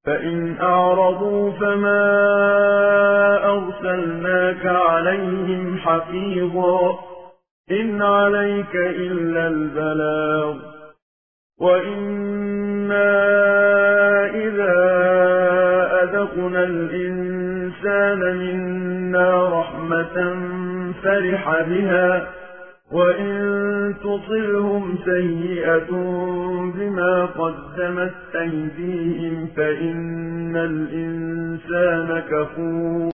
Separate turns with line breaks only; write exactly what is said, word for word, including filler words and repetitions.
فإن أعرضوا فما أرسلناك عليهم حفيظا إن عليك إلا البلاغ وإنا إذا أذقنا الإنسان منا رحمة فرح بها وإن تصلهم سيئة بما قدمت أيديهم فإن الإنسان كفور